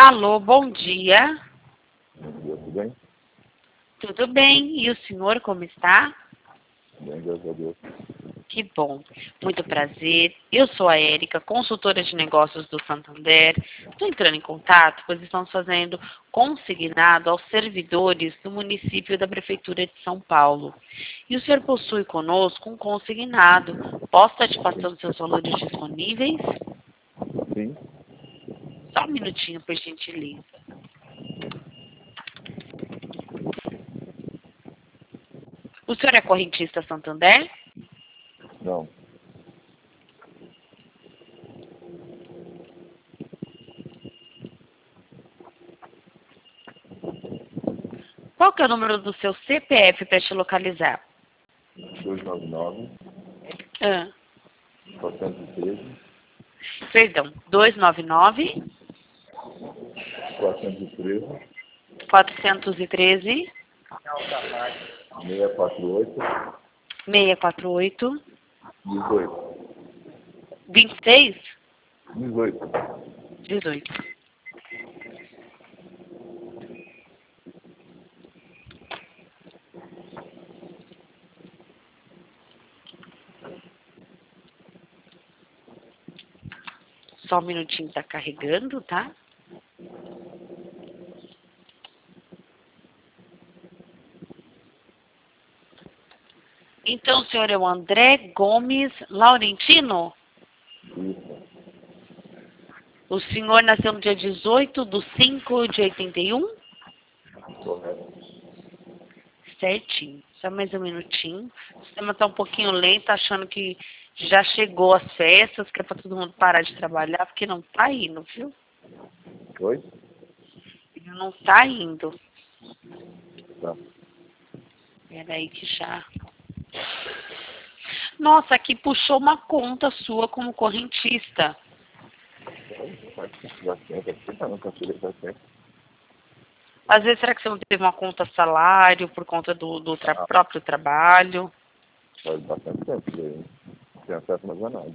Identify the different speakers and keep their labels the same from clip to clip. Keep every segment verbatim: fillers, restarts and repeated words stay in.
Speaker 1: Alô, bom dia.
Speaker 2: Bom dia, tudo bem?
Speaker 1: Tudo bem? E o senhor como está?
Speaker 2: Bem, graças a Deus.
Speaker 1: Que bom. Muito prazer. Eu sou a Érica, consultora de negócios do Santander. Estou entrando em contato, pois estamos fazendo consignado aos servidores do município da Prefeitura de São Paulo. E o senhor possui conosco um consignado. Posso estar te passando seus valores disponíveis?
Speaker 2: Sim,
Speaker 1: Só um minutinho, por gentileza. O senhor é correntista Santander?
Speaker 2: não.
Speaker 1: Qual que é o número do seu C P F para te localizar?
Speaker 2: dois nove nove,
Speaker 1: Ah,
Speaker 2: quatrocentos e treze,
Speaker 1: perdão, dois nove nove,
Speaker 2: quatrocentos e treze,
Speaker 1: quatrocentos e treze,
Speaker 2: seiscentos e quarenta e oito,
Speaker 1: seiscentos e quarenta e oito,
Speaker 2: dezoito.
Speaker 1: vinte e seis,
Speaker 2: dezoito.
Speaker 1: dezoito. Só um minutinho, tá carregando, tá? Então, o senhor é o André Gomes Laurentino?
Speaker 2: Isso,
Speaker 1: O senhor nasceu no dia dezoito de cinco de oitenta e um?
Speaker 2: correto.
Speaker 1: Certinho. Só mais um minutinho. O sistema está um pouquinho lento, achando que já chegou as festas, que é para todo mundo parar de trabalhar, porque não está indo, viu?
Speaker 2: Oi?
Speaker 1: Ele não está indo.
Speaker 2: Tá.
Speaker 1: Peraí que já... Nossa, aqui puxou uma conta sua como correntista.
Speaker 2: Já senta aqui, tá no cantilho já senta.
Speaker 1: Às vezes, será que você não teve uma conta salário por conta do, do tra-
Speaker 2: Ah,
Speaker 1: próprio trabalho?
Speaker 2: faz bastante tempo que eu não tenho acesso mais a nada.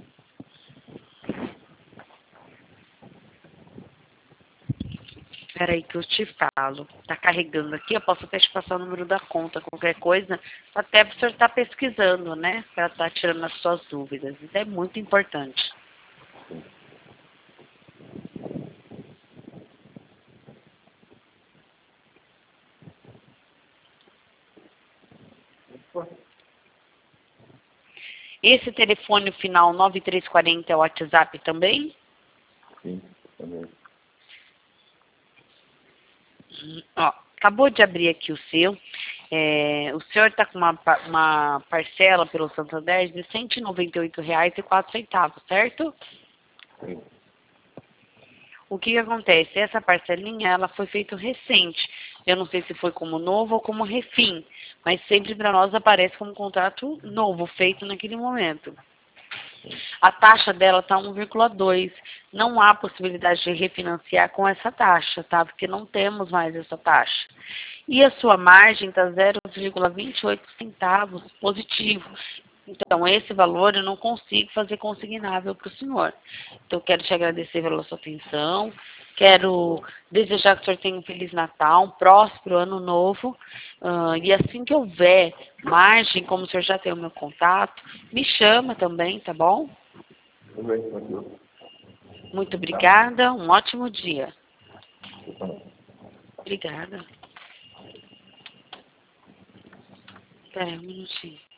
Speaker 1: Peraí que eu te falo. Tá carregando aqui, eu posso até te passar o número da conta, qualquer coisa, até para o senhor estar pesquisando, né? Para estar tirando as suas dúvidas. Isso é muito importante. Esse telefone final nove três quatro zero é o WhatsApp também?
Speaker 2: Sim, também.
Speaker 1: Hum, Ó, acabou de abrir aqui o seu. É, o senhor está com uma, pa- uma parcela pelo Santander de cento e noventa e oito reais e quatro centavos, certo?
Speaker 2: Sim,
Speaker 1: O que que acontece? Essa parcelinha, ela foi feita recente. Eu não sei se foi como novo ou como refim, mas sempre para nós aparece como contrato novo, feito naquele momento. A taxa dela está um vírgula dois. Não há possibilidade de refinanciar com essa taxa, tá? Porque não temos mais essa taxa. E a sua margem está zero vírgula vinte e oito centavos positivo. Então, esse valor eu não consigo fazer consignável para o senhor. Então, eu quero te agradecer pela sua atenção. Quero desejar que o senhor tenha um Feliz Natal, um próspero Ano Novo. Ah, e assim que houver margem, como o senhor já tem o meu contato, me chama também, tá bom?
Speaker 2: tudo bem, tranquilo.
Speaker 1: Muito obrigada. Um ótimo dia.
Speaker 2: Você também.
Speaker 1: Obrigada. Espera um minutinho.